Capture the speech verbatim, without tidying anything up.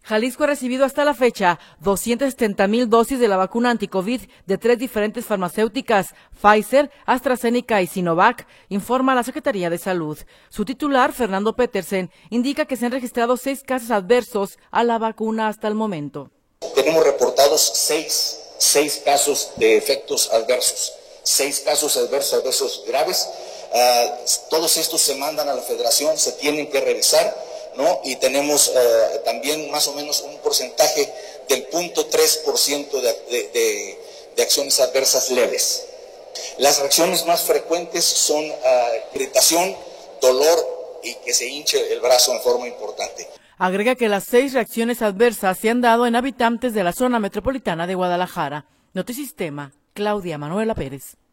Jalisco ha recibido hasta la fecha doscientas setenta mil dosis de la vacuna anticovid de tres diferentes farmacéuticas, Pfizer, AstraZeneca y Sinovac, informa la Secretaría de Salud. Su titular, Fernando Petersen, indica que se han registrado seis casos adversos a la vacuna hasta el momento. Tenemos reportados seis, seis casos de efectos adversos, seis casos adversos, adversos graves. Uh, todos estos se mandan a la Federación, se tienen que revisar, ¿no? Y tenemos uh, también más o menos un porcentaje del cero punto tres por ciento de, de, de, de acciones adversas leves. Las reacciones más frecuentes son uh, irritación, dolor y que se hinche el brazo en forma importante. Agrega que las seis reacciones adversas se han dado en habitantes de la zona metropolitana de Guadalajara. Notisistema, Claudia Manuela Pérez.